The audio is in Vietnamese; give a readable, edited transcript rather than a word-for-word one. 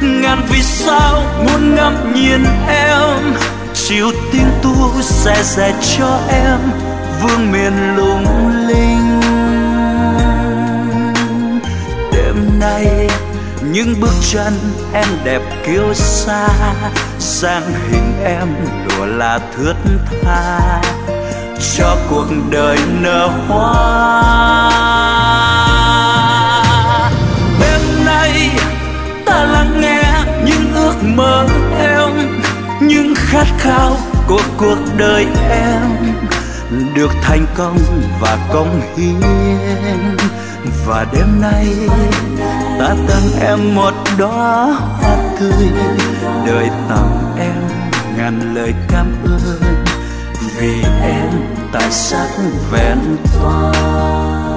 ngàn vì sao muốn ngắm nhìn em, chiều tinh tu sẽ dạy cho em vương miền lung linh. Đêm nay những bước chân em đẹp kiêu sa, dáng hình em lụa là thướt tha, cho cuộc đời nở hoa. Đêm nay ta lắng nghe những ước mơ em, những khát khao của cuộc đời em, được thành công và cống hiến. Và đêm nay ta tặng em một đóa hoa tươi, đời tặng em ngàn lời cảm ơn, vì em tài sắc vẹn toàn.